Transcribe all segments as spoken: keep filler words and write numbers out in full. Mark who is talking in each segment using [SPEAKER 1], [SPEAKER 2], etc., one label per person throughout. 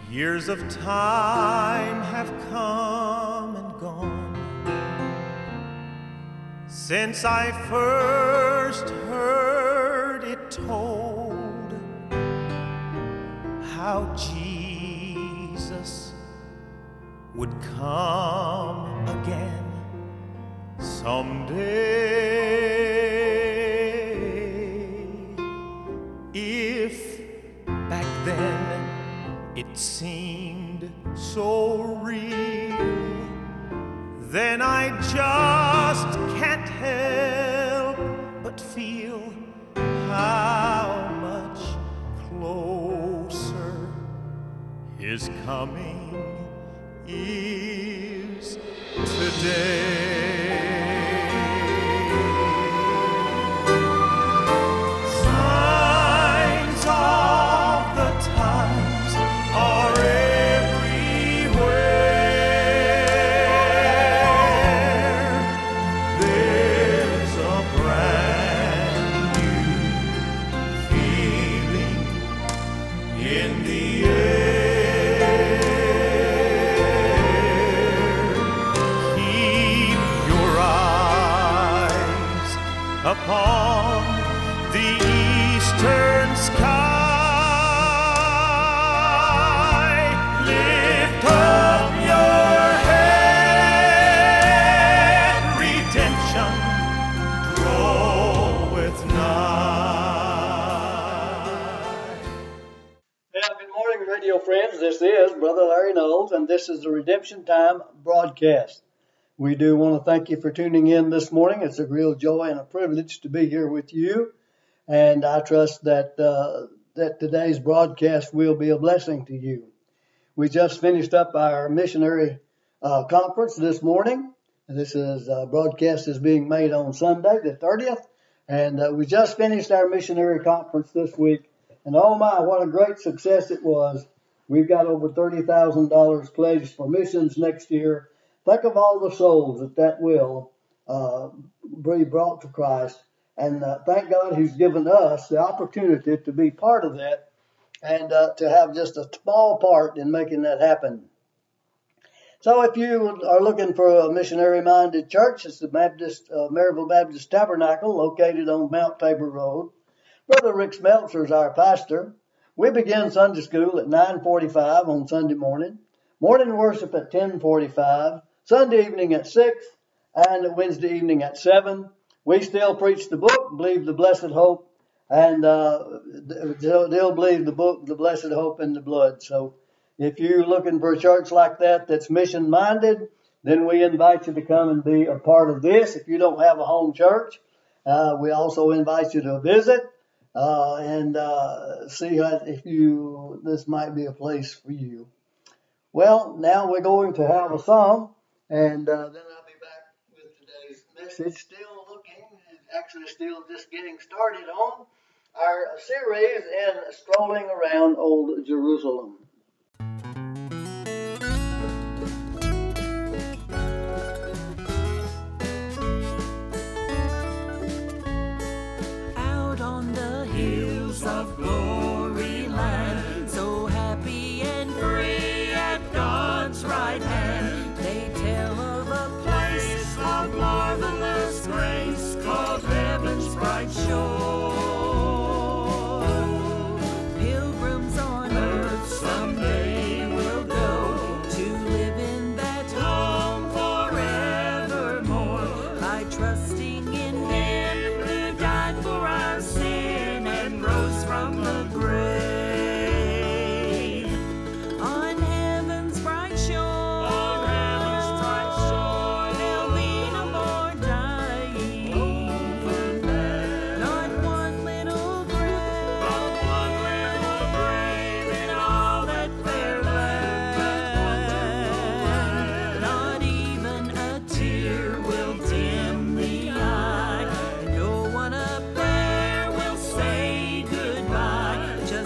[SPEAKER 1] Years of time have come and gone since I first heard it told how Jesus would come again someday. If back then it seemed so real, then I just can't help but feel how much closer His coming is today. Signs of the times are everywhere. There's a brand new feeling in the air. Keep your eyes upon the eastern sky. Lift up your head, redemption draweth nigh.
[SPEAKER 2] Well, good morning, radio friends. This is Brother Larry Knowles, and this is the Redemption Time broadcast. We do want to thank you for tuning in this morning. It's a real joy and a privilege to be here with you, and I trust that uh, that today's broadcast will be a blessing to you. We just finished up our missionary uh, conference this morning. This is uh, broadcast is being made on Sunday, the thirtieth, and uh, we just finished our missionary conference this week. And oh my, what a great success it was. We've got over thirty thousand dollars pledged for missions next year. Think of all the souls that that will uh, be brought to Christ. And uh, thank God He's given us the opportunity to be part of that and uh, to have just a small part in making that happen. So if you are looking for a missionary-minded church, it's the Baptist, uh, Maryville Baptist Tabernacle located on Mount Tabor Road. Brother Rick Smeltzer is our pastor. We begin Sunday school at nine forty-five on Sunday morning, morning worship at ten forty-five, Sunday evening at six, and Wednesday evening at seven. We still preach the book, Believe the Blessed Hope, and uh, they'll, they'll believe the book, The Blessed Hope in the Blood. So if you're looking for a church like that that's mission-minded, then we invite you to come and be a part of this. If you don't have a home church, uh, we also invite you to visit uh, and uh, see how, if you this might be a place for you. Well, now we're going to have a song, and uh, then I'll be back with today's message. Still looking, actually still just getting started on our series in Strolling Around Old Jerusalem.
[SPEAKER 3] Out on the hills of glory land, so happy and free at God's right hand, they tell of a place of marvelous grace called heaven's bright shore. Pilgrims on earth someday will go to live in that home forevermore by trusting in Him who died for our sin and rose from the grave. On heaven's bright shore, on heaven's bright shore, there'll be no more dying. Over there, not one little grave, not one little grave in all that fair land. Not even a tear will dim the eye. No one up there will say goodbye. Just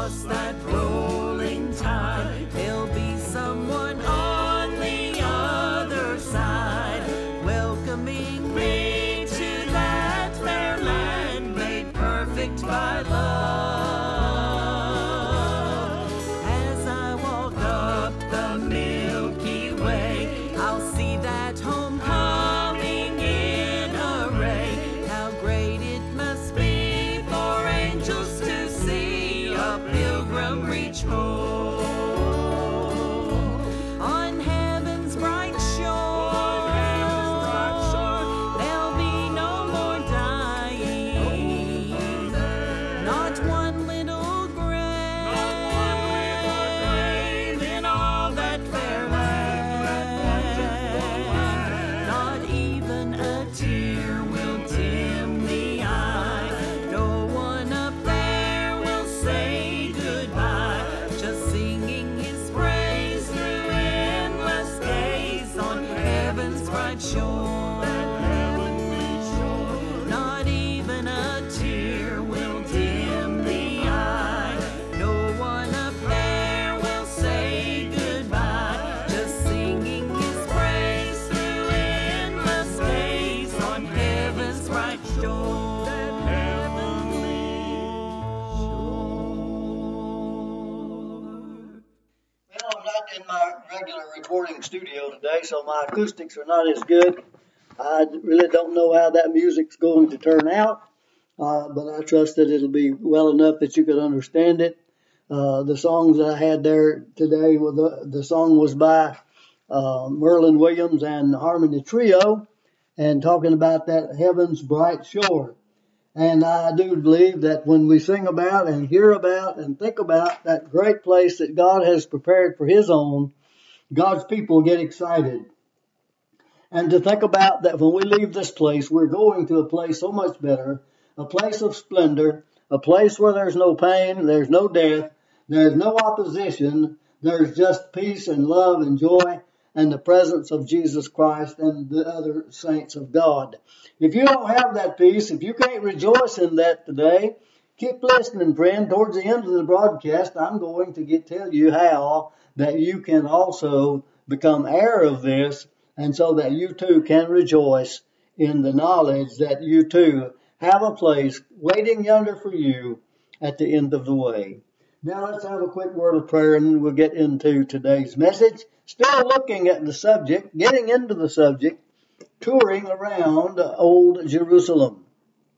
[SPEAKER 3] across that rolling tide, there'll be someone on the other side, welcoming me to that fair land made perfect by love. As I walk up the Milky Way, I'll see that home coming in array. How great it must be for angels to see a pilgrim reach home. On heaven's bright shore, there'll be no more dying. Not one little grave in all that fair land. Not even a tear will dim the eye. No one up there will say goodbye. Just singing his praise through endless days on heaven's bright shore. Not even a tear will dim the eye. No one up there will say goodbye. Just singing his praise through endless days on heaven's bright shore.
[SPEAKER 2] Well, I'm not in my regular recording studio today, so my acoustics are not as good. I really don't know how that music's going to turn out, uh, but I trust that it'll be well enough that you could understand it. Uh, the songs that I had there today, well, the, the song was by uh, Merlin Williams and the Harmony Trio, and talking about that heaven's bright shore. And I do believe that when we sing about and hear about and think about that great place that God has prepared for His own, God's people get excited. And to think about that when we leave this place, we're going to a place so much better, a place of splendor, a place where there's no pain, there's no death, there's no opposition, there's just peace and love and joy and the presence of Jesus Christ and the other saints of God. If you don't have that peace, if you can't rejoice in that today, keep listening, friend. Towards the end of the broadcast, I'm going to get tell you how that you can also become heir of this, and so that you too can rejoice in the knowledge that you too have a place waiting yonder for you at the end of the way. Now let's have a quick word of prayer and then we'll get into today's message. Still looking at the subject, getting into the subject, touring around Old Jerusalem.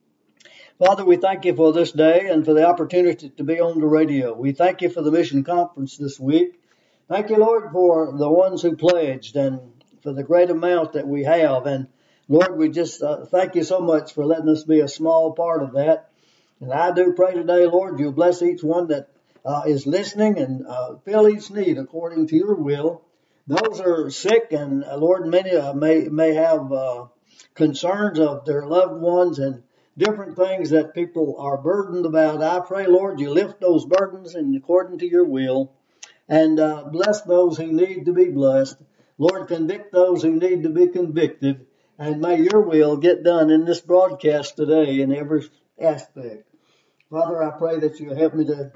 [SPEAKER 2] Father, we thank you for this day and for the opportunity to be on the radio. We thank you for the mission conference this week. Thank you, Lord, for the ones who pledged and for the great amount that we have. And Lord, we just uh, thank you so much for letting us be a small part of that. And I do pray today, Lord, you'll bless each one that uh, is listening and uh, fill each need according to your will. Those are sick, and uh, Lord, many uh, may may have uh, concerns of their loved ones and different things that people are burdened about. I pray, Lord, you lift those burdens in according to your will, and uh, bless those who need to be blessed. Lord, convict those who need to be convicted, and may your will get done in this broadcast today in every aspect. Father, I pray that you help me to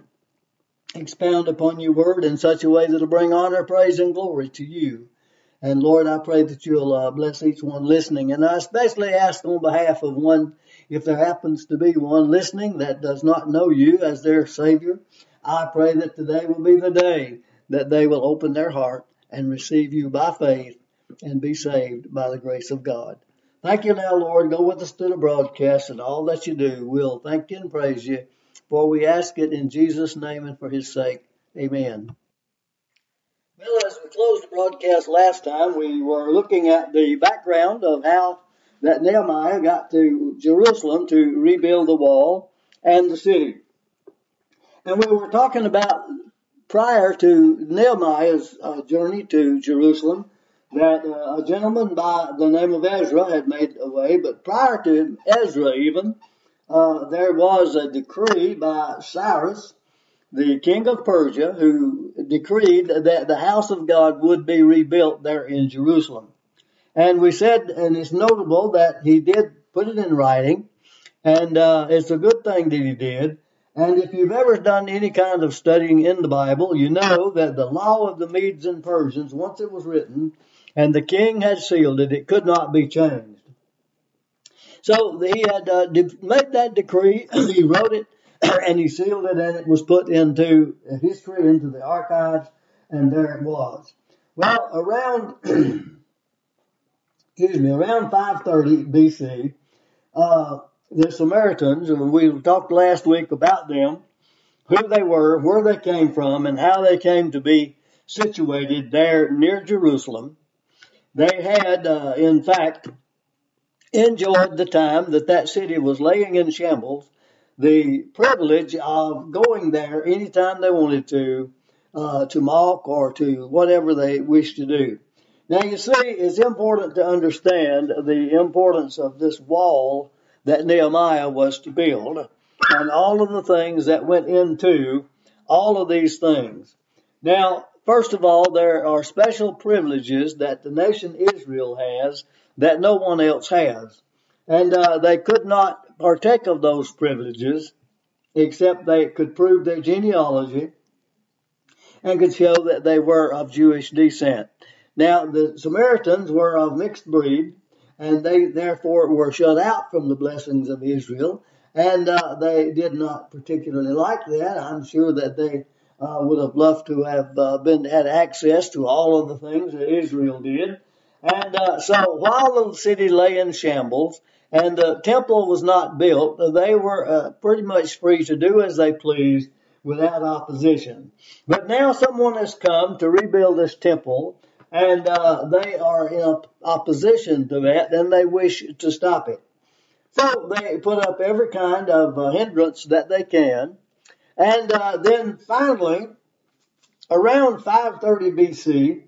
[SPEAKER 2] expound upon your word in such a way that will bring honor, praise, and glory to you. And Lord, I pray that you'll uh, bless each one listening. And I especially ask on behalf of one, if there happens to be one listening that does not know you as their Savior, I pray that today will be the day that they will open their heart and receive you by faith and be saved by the grace of God. Thank you now, Lord. Go with us to the broadcast and all that you do. We'll thank you and praise you, for we ask it in Jesus' name and for his sake. Amen. Well, as we closed the broadcast last time, we were looking at the background of how that Nehemiah got to Jerusalem to rebuild the wall and the city. And we were talking about prior to Nehemiah's uh, journey to Jerusalem, that uh, a gentleman by the name of Ezra had made a way, but prior to Ezra even, uh, there was a decree by Cyrus, the king of Persia, who decreed that the house of God would be rebuilt there in Jerusalem. And we said, and it's notable that he did put it in writing, and uh, it's a good thing that he did. And if you've ever done any kind of studying in the Bible, you know that the law of the Medes and Persians, once it was written and the king had sealed it, it could not be changed. So he had uh, de- made that decree, he wrote it, and he sealed it, and it was put into history, into the archives, and there it was. Well, around, excuse me, around five thirty B C, uh, the Samaritans, and we talked last week about them, who they were, where they came from, and how they came to be situated there near Jerusalem. They had, uh, in fact, enjoyed the time that that city was laying in shambles, the privilege of going there anytime they wanted to, uh, to mock or to whatever they wished to do. Now, you see, it's important to understand the importance of this wall that Nehemiah was to build and all of the things that went into all of these things. Now, first of all, there are special privileges that the nation Israel has that no one else has. And uh, they could not partake of those privileges except they could prove their genealogy and could show that they were of Jewish descent. Now, the Samaritans were of mixed breed, and they therefore were shut out from the blessings of Israel, and uh, they did not particularly like that. I'm sure that they uh, would have loved to have uh, been had access to all of the things that Israel did. And uh, so while the city lay in shambles and the temple was not built, they were uh, pretty much free to do as they pleased without opposition. But now someone has come to rebuild this temple, and uh, they are in opposition to that, and they wish to stop it. So they put up every kind of uh, hindrance that they can. And uh, then finally, around five thirty B C,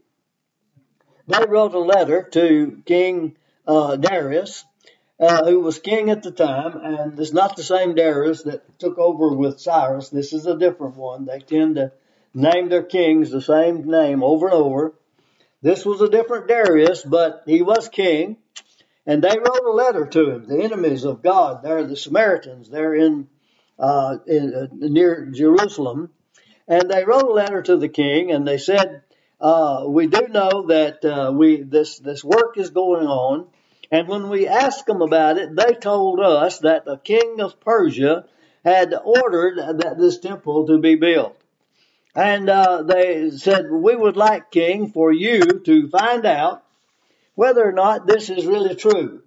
[SPEAKER 2] they wrote a letter to King uh, Darius, uh, who was king at the time, and it's not the same Darius that took over with Cyrus. This is a different one. They tend to name their kings the same name over and over. This was a different Darius, but he was king, and they wrote a letter to him, the enemies of God. They're the Samaritans. They're in, uh, in uh, near Jerusalem, and they wrote a letter to the king, and they said, uh, we do know that uh, we this this work is going on, and when we asked them about it, they told us that the king of Persia had ordered that this temple to be built. And uh, they said, we would like, King, for you to find out whether or not this is really true.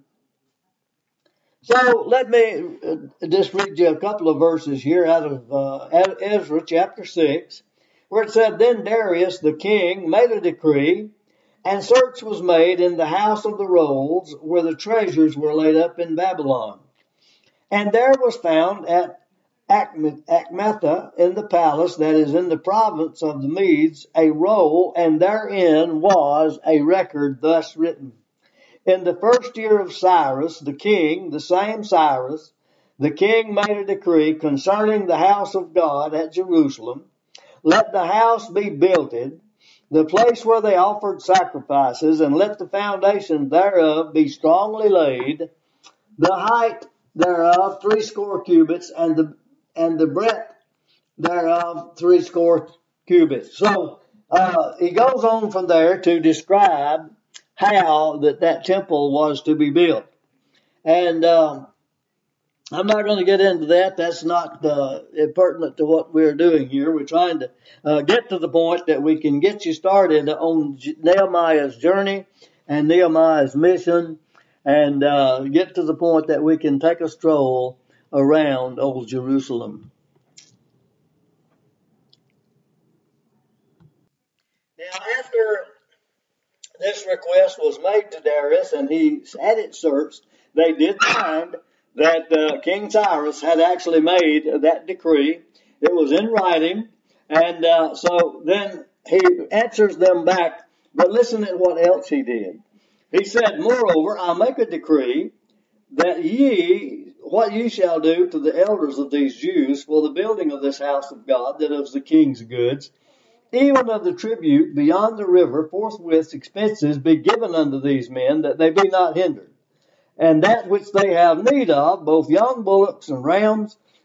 [SPEAKER 2] So let me uh, just read you a couple of verses here out of uh, Ezra chapter six, where it said, then Darius the king made a decree, and search was made in the house of the rolls where the treasures were laid up in Babylon. And there was found at Achmetha in the palace that is in the province of the Medes a roll, and therein was a record thus written. In the first year of Cyrus the king, the same Cyrus, the king made a decree concerning the house of God at Jerusalem. Let the house be builded, the place where they offered sacrifices, and let the foundation thereof be strongly laid, the height thereof threescore cubits, and the and the breadth thereof threescore cubits. So uh, he goes on from there to describe how that, that temple was to be built. And um, I'm not going to get into that. That's not uh, pertinent to what we're doing here. We're trying to uh, get to the point that we can get you started on Nehemiah's journey and Nehemiah's mission, and uh, get to the point that we can take a stroll around Old Jerusalem. Now, after this request was made to Darius and he had it searched, they did find that uh, King Cyrus had actually made that decree. It was in writing, and uh, so then he answers them back, but listen to what else he did. He said, moreover, I make a decree that ye, what ye shall do to the elders of these Jews for the building of this house of God, that of the king's goods, even of the tribute beyond the river, forthwith expenses be given unto these men, that they be not hindered. And that which they have need of, both young bullocks and rams,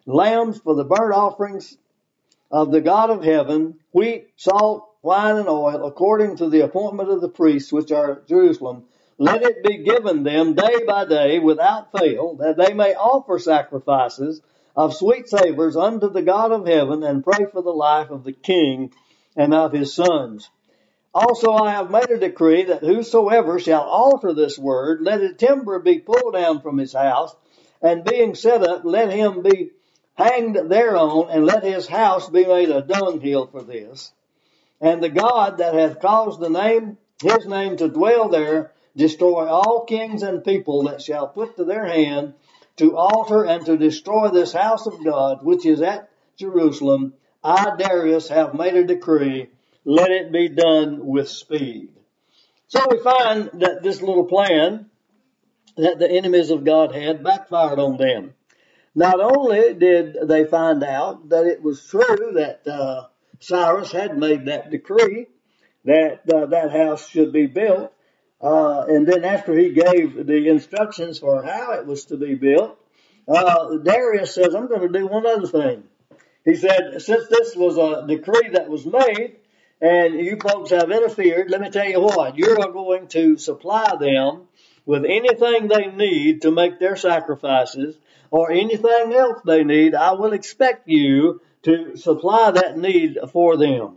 [SPEAKER 2] lambs for the burnt offerings of the God of heaven, wheat, salt, wine, and oil, according to the appointment of the priests which are at Jerusalem. Let it be given them day by day without fail, that they may offer sacrifices of sweet savors unto the God of heaven, and pray for the life of the king and of his sons. Also I have made a decree that whosoever shall alter this word, let his timber be pulled down from his house, and being set up, let him be hanged thereon, and let his house be made a dunghill for this. And the God that hath caused the name, his name to dwell there, destroy all kings and people that shall put to their hand to alter and to destroy this house of God, which is at Jerusalem. I, Darius, have made a decree. Let it be done with speed. So we find that this little plan that the enemies of God had backfired on them. Not only did they find out that it was true that uh, Cyrus had made that decree that uh, that house should be built, uh, and then after he gave the instructions for how it was to be built, uh, Darius says, I'm going to do one other thing. He said, since this was a decree that was made, and you folks have interfered, let me tell you what, you're going to supply them with anything they need to make their sacrifices, or anything else they need. I will expect you to supply that need for them.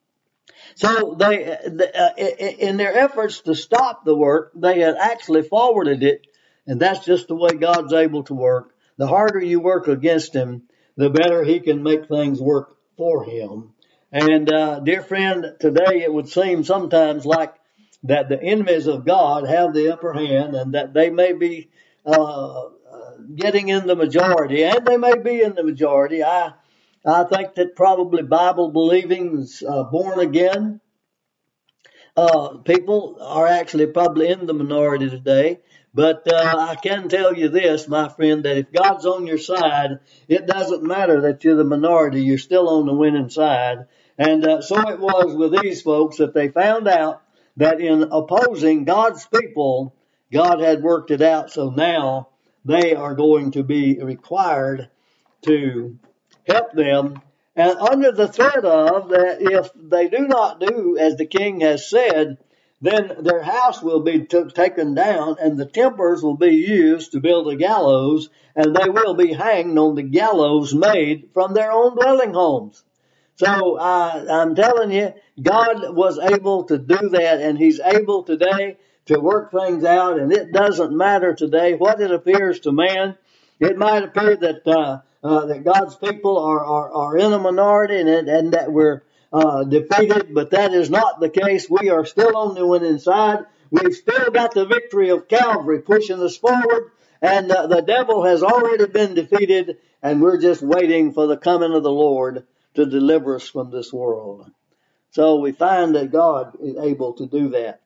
[SPEAKER 2] So they, in their efforts to stop the work, they had actually forwarded it, and that's just the way God's able to work. The harder you work against him, the better he can make things work for him. And uh, dear friend, today it would seem sometimes like that the enemies of God have the upper hand, and that they may be uh, getting in the majority, and they may be in the majority. I I think that probably Bible-believing, uh, born-again uh, people are actually probably in the minority today. But uh, I can tell you this, my friend, that if God's on your side, it doesn't matter that you're the minority. You're still on the winning side. And uh, so it was with these folks that they found out that in opposing God's people, God had worked it out. So now they are going to be required to help them, and under the threat of that if they do not do as the king has said, then their house will be t- taken down, and the timbers will be used to build a gallows, and they will be hanged on the gallows made from their own dwelling homes. So uh, I'm telling you, God was able to do that, and he's able today to work things out, and it doesn't matter today what it appears to man. It might appear that uh, uh, that God's people are, are, are in a minority, and, and that we're uh, defeated, but that is not the case. We are still on the winning side. We've still got the victory of Calvary pushing us forward, and uh, the devil has already been defeated, and we're just waiting for the coming of the Lord to deliver us from this world. So we find that God is able to do that.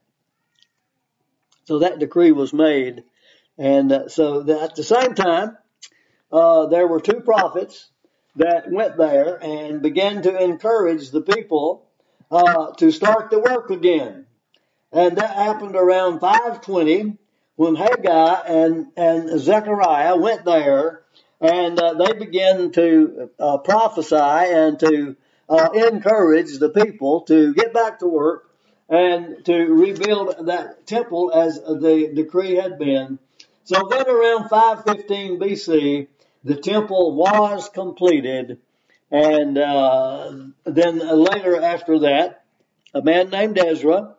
[SPEAKER 2] So that decree was made. And uh, so that at the same time, uh, there were two prophets that went there and began to encourage the people uh, to start the work again. And that happened around five twenty when Haggai and, and Zechariah went there, and uh, they began to uh, prophesy and to uh, encourage the people to get back to work and to rebuild that temple as the decree had been. So then around five fifteen B C, the temple was completed. And uh, then later after that, a man named Ezra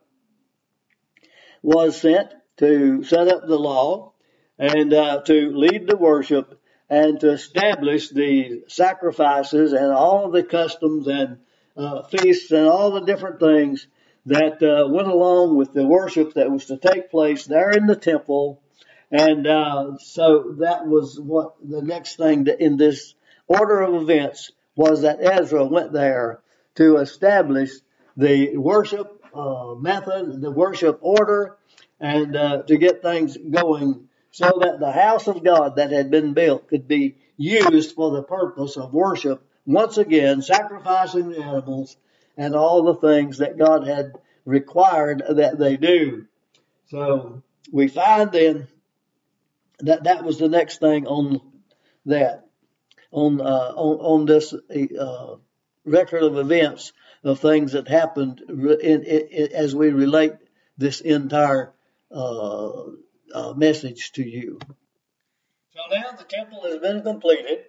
[SPEAKER 2] was sent to set up the law and uh, to lead the worship and to establish the sacrifices and all of the customs and uh, feasts and all the different things that uh, went along with the worship that was to take place there in the temple. And uh, so that was what the next thing that in this order of events was, that Ezra went there to establish the worship uh, method, the worship order, and uh, to get things going so that the house of God that had been built could be used for the purpose of worship once again, sacrificing the animals and all the things that God had required that they do. So we find then that that was the next thing on that. on uh, on, on this uh, record of events of things that happened in, in, in, as we relate this entire uh, uh, message to you. So now the temple has been completed,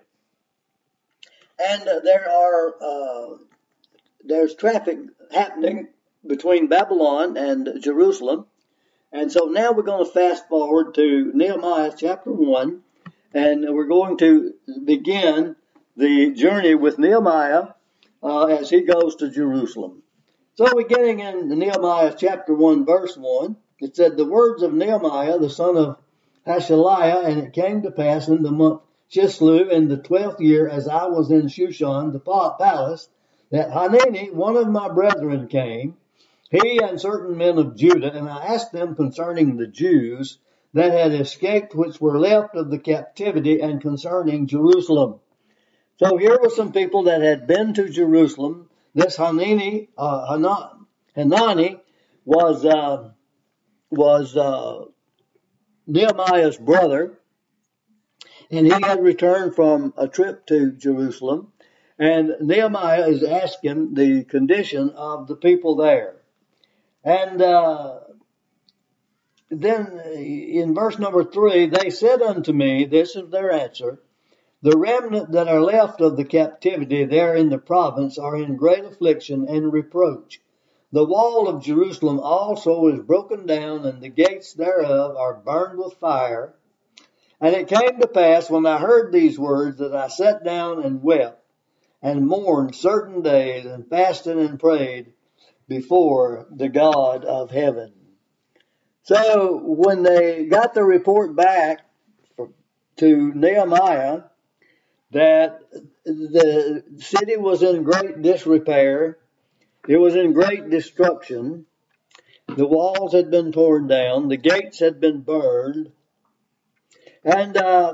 [SPEAKER 2] and uh, there are uh, there's traffic happening between Babylon and Jerusalem. And so now we're going to fast forward to Nehemiah chapter one, and we're going to begin the journey with Nehemiah uh, as he goes to Jerusalem. So beginning in Nehemiah chapter one, verse one, it said, "The words of Nehemiah, the son of Hashaliah, and it came to pass in the month Chislev in the twelfth year, as I was in Shushan, the palace, that Hanani, one of my brethren, came, he and certain men of Judah, and I asked them concerning the Jews that had escaped, which were left of the captivity, and concerning Jerusalem." So here were some people that had been to Jerusalem. This Hanani, uh, Hanani was uh, was uh, Nehemiah's brother, and he had returned from a trip to Jerusalem. And Nehemiah is asking the condition of the people there. And uh, then in verse number three, they said unto me, this is their answer, "The remnant that are left of the captivity there in the province are in great affliction and reproach. The wall of Jerusalem also is broken down, and the gates thereof are burned with fire. And it came to pass, when I heard these words, that I sat down and wept, and mourned certain days, and fasted and prayed before the God of heaven." So when they got the report back to Nehemiah that the city was in great disrepair, it was in great destruction, the walls had been torn down, the gates had been burned, and uh,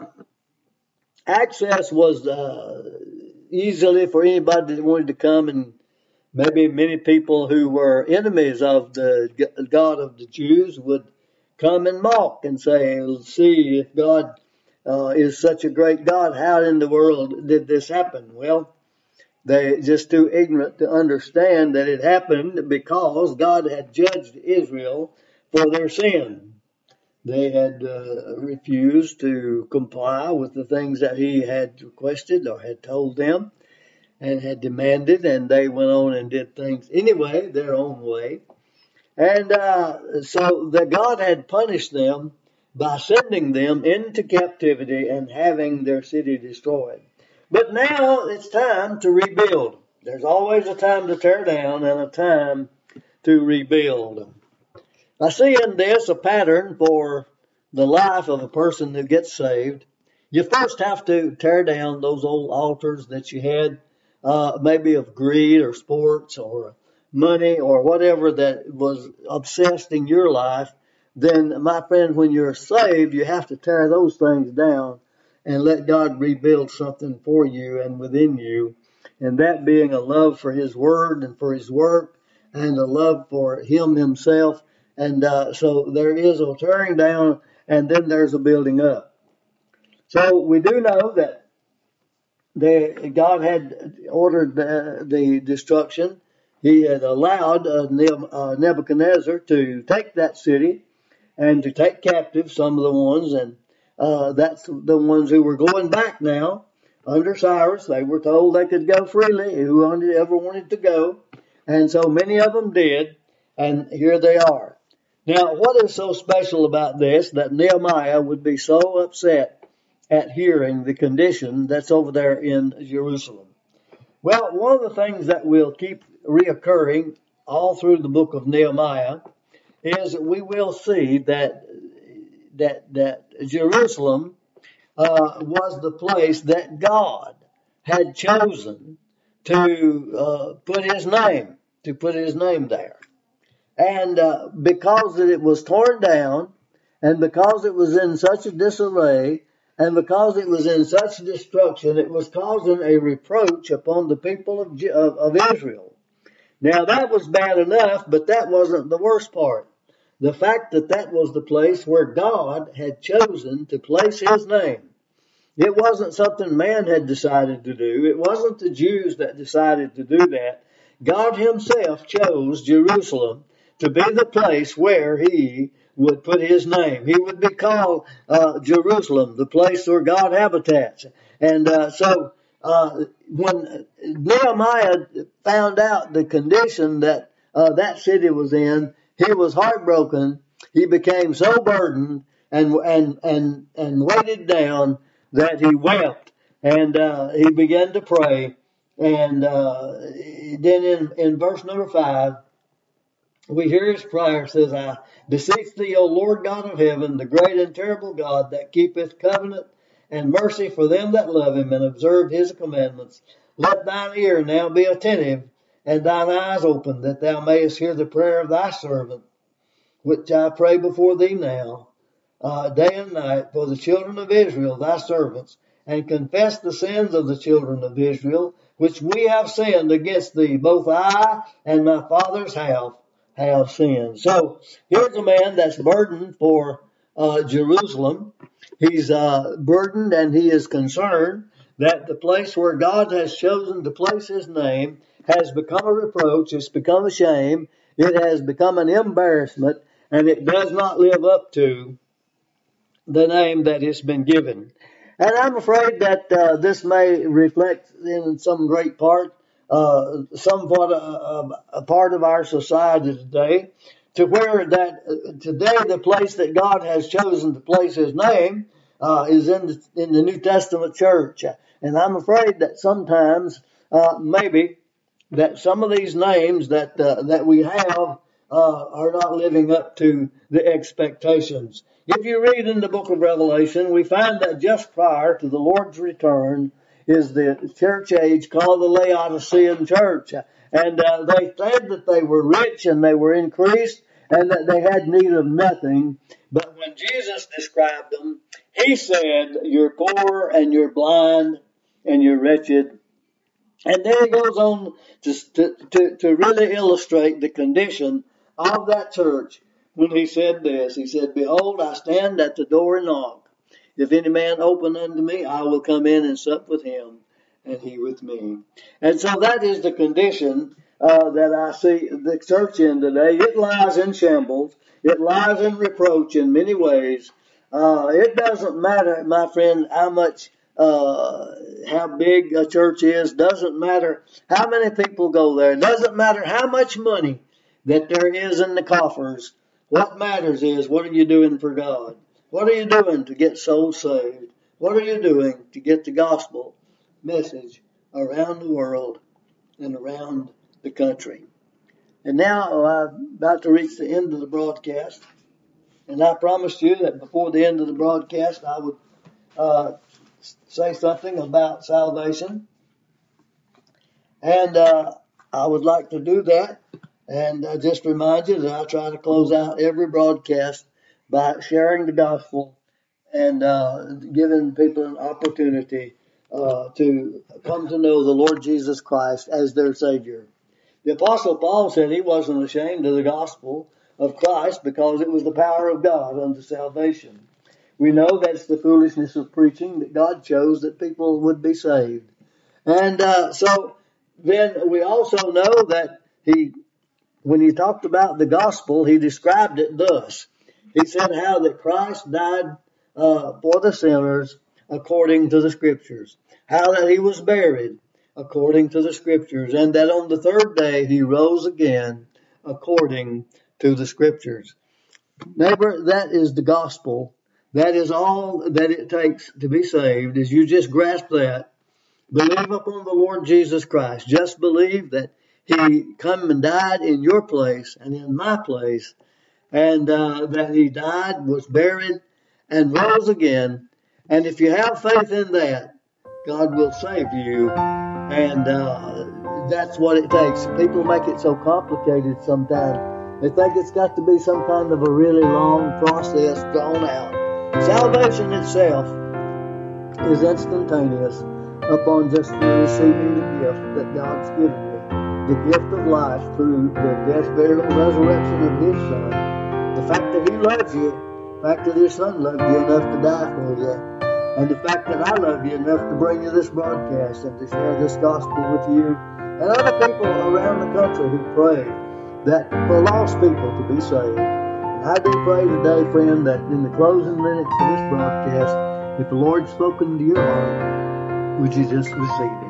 [SPEAKER 2] access was uh, easily for anybody that wanted to come, and maybe many people who were enemies of the God of the Jews would come and mock and say, "See, if God uh, is such a great God, how in the world did this happen?" Well, they're just too ignorant to understand that it happened because God had judged Israel for their sin. They had uh, refused to comply with the things that he had requested or had told them and had demanded, and they went on and did things anyway, their own way. And uh, so that God had punished them by sending them into captivity and having their city destroyed. But now it's time to rebuild. There's always a time to tear down and a time to rebuild. I see in this a pattern for the life of a person who gets saved. You first have to tear down those old altars that you had, uh, maybe of greed or sports or money or whatever that was obsessed in your life. Then, my friend, when you're saved, you have to tear those things down and let God rebuild something for you and within you. And that being a love for His Word and for His work and a love for Him Himself. And uh, so there is a tearing down and then there's a building up. So we do know that the, God had ordered the, the destruction. He had allowed uh, Nebuchadnezzar to take that city and to take captive some of the ones. And uh, that's the ones who were going back now under Cyrus. They were told they could go freely, whoever wanted to go. And so many of them did. And here they are. Now, what is so special about this that Nehemiah would be so upset at hearing the condition that's over there in Jerusalem? Well, one of the things that will keep reoccurring all through the book of Nehemiah is that we will see that that that Jerusalem uh, was the place that God had chosen to uh, put His name, to put His name there. And uh, because it was torn down, and because it was in such a disarray, and because it was in such destruction, it was causing a reproach upon the people of, of, of Israel. Now, that was bad enough, but that wasn't the worst part. The fact that that was the place where God had chosen to place His name. It wasn't something man had decided to do. It wasn't the Jews that decided to do that. God himself chose Jerusalem to be the place where he would put his name. He would be called uh, Jerusalem, the place where God habitats. And uh, so uh, when Nehemiah found out the condition that uh, that city was in, he was heartbroken. He became so burdened and and and and weighted down that he wept, and uh, he began to pray. And uh, then in, in verse number five, we hear his prayer. Says, I beseech thee, O Lord God of heaven, the great and terrible God that keepeth covenant and mercy for them that love him and observe his commandments. Let thine ear now be attentive and thine eyes open, that thou mayest hear the prayer of thy servant, which I pray before thee now, uh, day and night, for the children of Israel, thy servants, and confess the sins of the children of Israel, which we have sinned against thee. Both I and my father's house have sinned. So here's a man that's burdened for uh, Jerusalem. He's uh, burdened and he is concerned that the place where God has chosen to place his name has become a reproach. It's become a shame. It has become an embarrassment, and it does not live up to the name that it's been given. And I'm afraid that uh, this may reflect in some great part, uh, somewhat a, a, a part of our society today, to where that uh, today the place that God has chosen to place his name uh, is in the, in the New Testament church. And I'm afraid that sometimes, uh, maybe, that some of these names that uh, that we have uh, are not living up to the expectations. If you read in the book of Revelation, we find that just prior to the Lord's return is the church age called the Laodicean church. And uh, they said that they were rich and they were increased and that they had need of nothing. But when Jesus described them, he said, you're poor and you're blind and you're wretched. And then he goes on to, to, to really illustrate the condition of that church when he said this. He said, behold, I stand at the door and knock. If any man open unto me, I will come in and sup with him, and he with me. And so that is the condition uh, that I see the church in today. It lies in shambles. It lies in reproach in many ways. Uh, it doesn't matter, my friend, how much Uh, how big a church is. Doesn't matter how many people go there. Doesn't matter how much money that there is in the coffers. What matters is, what are you doing for God? What are you doing to get souls saved? What are you doing to get the gospel message around the world and around the country? And now I'm about to reach the end of the broadcast. And I promised you that before the end of the broadcast, I would uh, say something about salvation. And uh, I would like to do that. And uh, just remind you that I try to close out every broadcast by sharing the gospel and uh, giving people an opportunity uh, to come to know the Lord Jesus Christ as their Savior. The Apostle Paul said he wasn't ashamed of the gospel of Christ because it was the power of God unto salvation. We know that's the foolishness of preaching, that God chose that people would be saved. And uh, so then we also know that he, when he talked about the gospel, he described it thus. He said how that Christ died uh, for the sinners according to the Scriptures. How that he was buried according to the Scriptures. And that on the third day he rose again according to the Scriptures. Neighbor, that is the gospel. That is all that it takes to be saved, is you just grasp that. Believe upon the Lord Jesus Christ. Just believe that he come and died in your place and in my place, and uh, that he died, was buried, and rose again. And if you have faith in that, God will save you. And uh, that's what it takes. People make it so complicated sometimes. They think it's got to be some kind of a really long process drawn out. Salvation itself is instantaneous upon just receiving the gift that God's given you. The gift of life through the death, burial, and resurrection of His Son. The fact that He loves you, the fact that His Son loved you enough to die for you, and the fact that I love you enough to bring you this broadcast and to share this gospel with you and other people around the country who pray that for lost people to be saved. And I do pray today, friend, that in the closing minutes of this broadcast, if the Lord's spoken to your heart, would you just receive it?